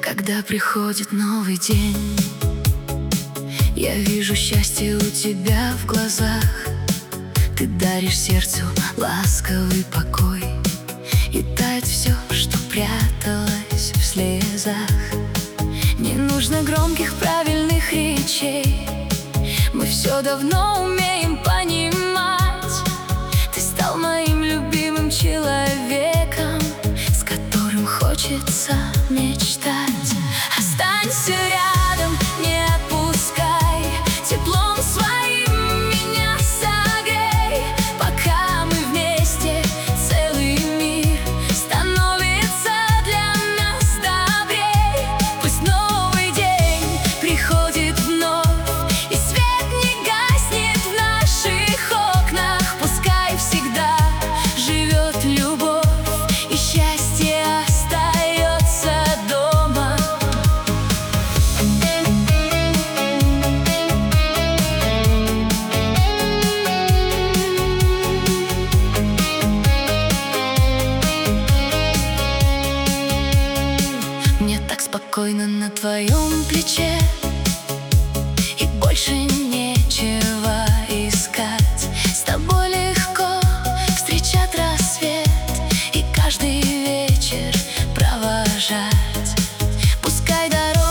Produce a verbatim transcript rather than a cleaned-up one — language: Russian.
Когда приходит новый день, я вижу счастье у тебя в глазах. Ты даришь сердцу ласковый покой, и тает все, что пряталось в слезах. Не нужно громких правильных речей, мы все давно умеем понимать. Ты стал моим любимым человеком, с которым хочется мечтать. Останься рядом, не отпускай, теплом своим меня согрей. Пока мы вместе, целый мир становится для нас добрей. Пусть новый день приходит вновь, и свет не гаснет в наших окнах. Пускай всегда живет любовь, и счастье остается дома. Мне так спокойно на твоем плече, и больше нечего искать. С тобой легко встречать рассвет и каждый вечер провожать. Пускай дорога